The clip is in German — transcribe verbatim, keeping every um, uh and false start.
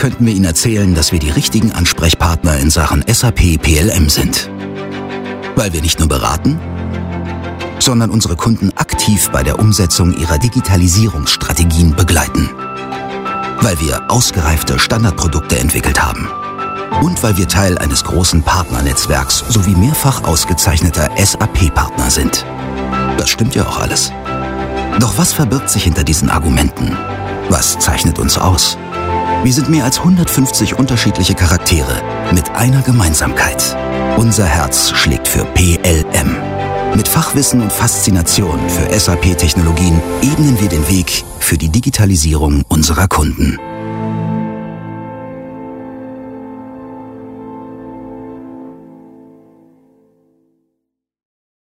könnten wir Ihnen erzählen, dass wir die richtigen Ansprechpartner in Sachen S A P P L M sind. Weil wir nicht nur beraten, sondern unsere Kunden aktiv bei der Umsetzung ihrer Digitalisierungsstrategien begleiten. Weil wir ausgereifte Standardprodukte entwickelt haben. Und weil wir Teil eines großen Partnernetzwerks sowie mehrfach ausgezeichneter S A P-Partner sind. Das stimmt ja auch alles. Doch was verbirgt sich hinter diesen Argumenten? Was zeichnet uns aus? Wir sind mehr als hundertfünfzig unterschiedliche Charaktere mit einer Gemeinsamkeit. Unser Herz schlägt für P L M. Mit Fachwissen und Faszination für S A P-Technologien ebnen wir den Weg für die Digitalisierung unserer Kunden.